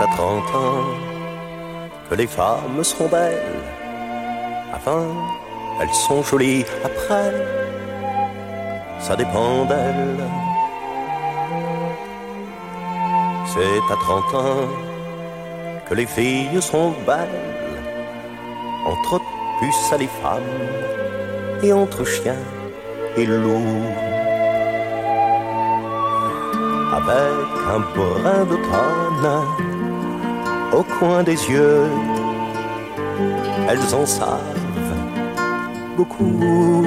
30 ans que les femmes seront belles. Avant, elles sont jolies. Après, ça dépend d'elles. C'est à 30 ans que les filles sont belles. Entre puces à les femmes et entre chiens et loups. Avec un brin d'automne au coin des yeux, elles en savent beaucoup.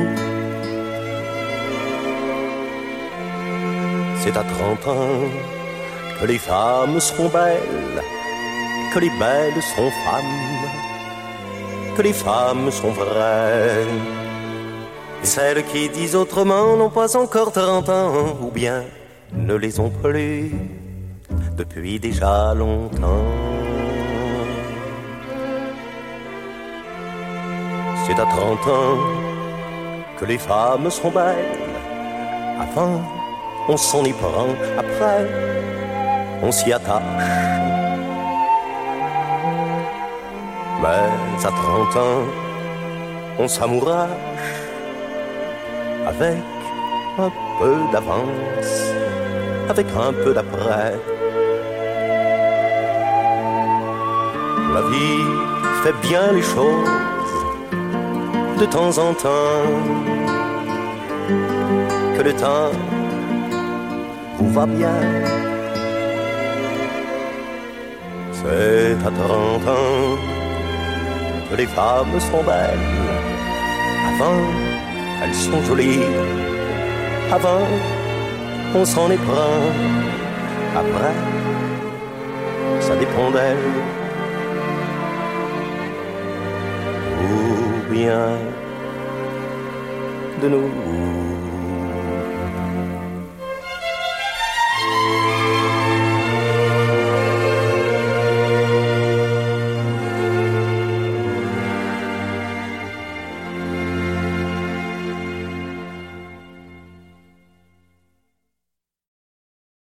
C'est à 30 ans que les femmes seront belles, que les belles seront femmes, que les femmes sont vraies. Et celles qui disent autrement n'ont pas encore 30 ans, ou bien ne les ont plus depuis déjà longtemps. C'est à 30 ans que les femmes seront belles. Avant, on s'en y prend, après, on s'y attache. Mais à 30 ans, on s'amourache avec un peu d'avance, avec un peu d'après. La vie fait bien les choses de temps en temps. Que le temps vous va bien. C'est à 30 ans que les femmes sont belles. Avant, elles sont jolies. Avant, on s'en éprend. Après, ça dépend d'elles. Ou bien de nous.